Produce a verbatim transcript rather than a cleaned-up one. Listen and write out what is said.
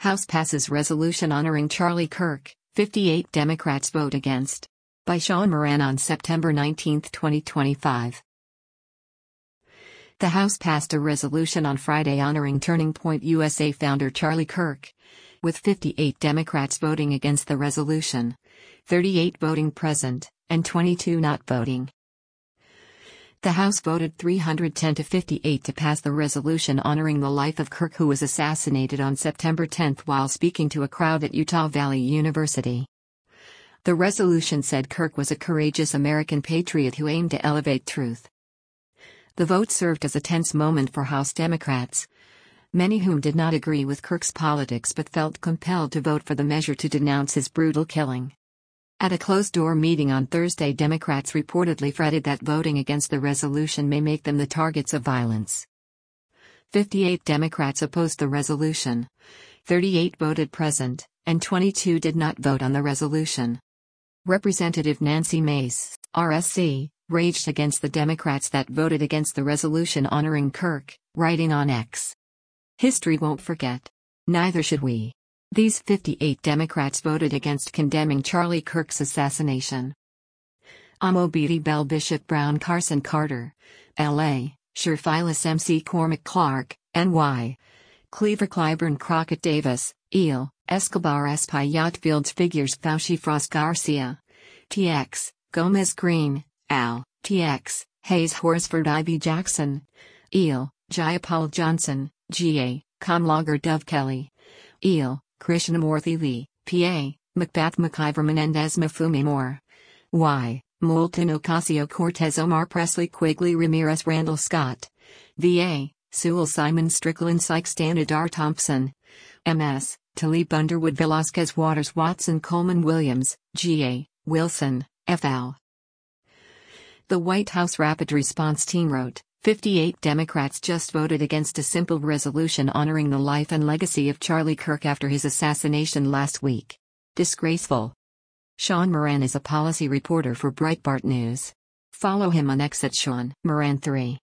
House passes resolution honoring Charlie Kirk, fifty-eight Democrats vote against. By Sean Moran on September nineteenth, twenty twenty-five. The House passed a resolution on Friday honoring Turning Point U S A founder Charlie Kirk, with fifty-eight Democrats voting against the resolution, thirty-eight voting present, and twenty-two not voting. The House voted three hundred ten to fifty-eight to pass the resolution honoring the life of Kirk, who was assassinated on September tenth while speaking to a crowd at Utah Valley University. The resolution said Kirk was a courageous American patriot who aimed to elevate truth. The vote served as a tense moment for House Democrats, many whom did not agree with Kirk's politics but felt compelled to vote for the measure to denounce his brutal killing. At a closed-door meeting on Thursday, Democrats reportedly fretted that voting against the resolution may make them the targets of violence. fifty-eight Democrats opposed the resolution, thirty-eight voted present, and twenty-two did not vote on the resolution. Representative Nancy Mace, R S C, raged against the Democrats that voted against the resolution honoring Kirk, writing on X, "History won't forget. Neither should we. These fifty-eight Democrats voted against condemning Charlie Kirk's assassination." Amobiti Bell Bishop Brown Carson Carter, L A, Sherphilus M C Cormac Clark, N Y, Cleaver Clyburn Crockett Davis, Eel, Escobar Espaillat Fields Figures Fauci Frost Garcia, T X, Gomez Green, Al, T X, Hayes Horsford Ivy Jackson, Eel, Jayapal Johnson, G A, Kamlager Dove Kelly, Eel, Krishnamurthy Lee, P A, Macbeth McIver Menendez Mafumi Moore, Y, Moulton Ocasio-Cortez Omar Presley Quigley Ramirez Randall Scott, V A, Sewell Simon Strickland Sykes Danadar Thompson, M S, Talib Underwood Velasquez Waters Watson Coleman Williams, G A, Wilson, F L. The White House Rapid Response Team wrote, fifty-eight Democrats just voted against a simple resolution honoring the life and legacy of Charlie Kirk after his assassination last week. Disgraceful. Sean Moran is a policy reporter for Breitbart News. Follow him on X at Sean Moran three.